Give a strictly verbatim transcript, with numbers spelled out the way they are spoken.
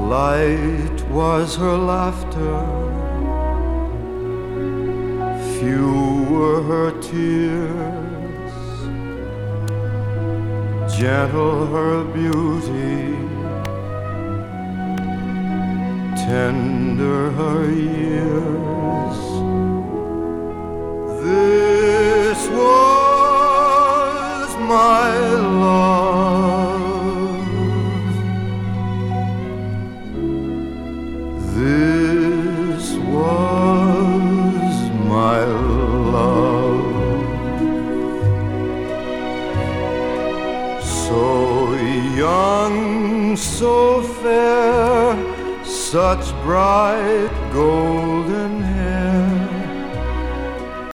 Light was her laughter, few were her tears, gentle her beauty, tender her years. This was my love, this was my love, so young, so fair, such bright golden hair.